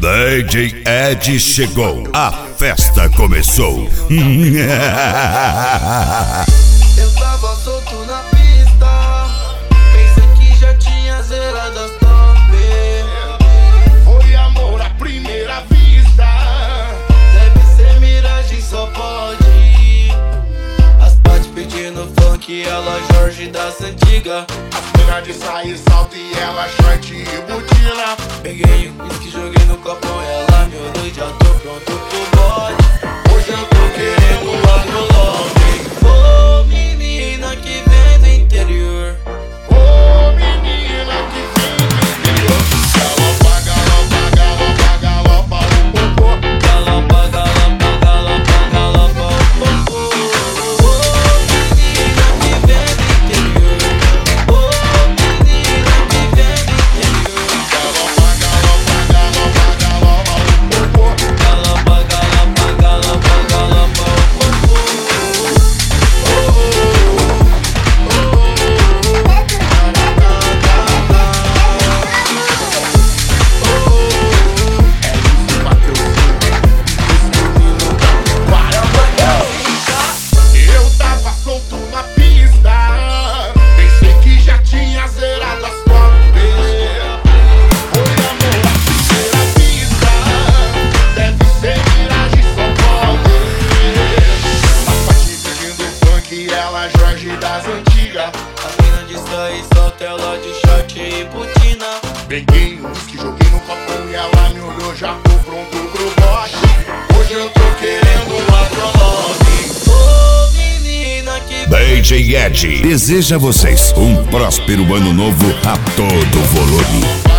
DJ Ed chegou, a festa começou. Eu tava solto na pista, pensei que já tinha zerado as top. Foi amor à primeira vista, Deve ser miragem, só pode. As partes pedindo funk, ela Jorge das antigas. as minas de sair salto e ela short e botina. Peguei um whisky, joguei no copão, ela me olhou e já tô pronto pro bode. Hoje eu tô querendo um agrolove. Ô menina que vem do interior, Ô menina que vem do interior, galopa, galopa, galopa, galopa o popô. galopa, galopa, galopa, galopa o popô. Ô menina que vem do interior, ô menina que vem do interior, Galopa, galopa, galopa, galopa o popô. galopa, galopa, galopa, galopa o popô. Eu tava solto na pista, pensei que já tinha zerado as top. Foi amor à primeira vista, deve ser miragem, só pode. As partes pedindo funk, ela Jorge das antigas. A mina de sair só tela de short e botina. Peguei um whisky, joguei no copão e ela me olhou, já tô pronto pro bote. Hoje eu tô querendo um agrolove. Ô menina que DJ Ed deseja a vocês um próspero ano novo a todo volume.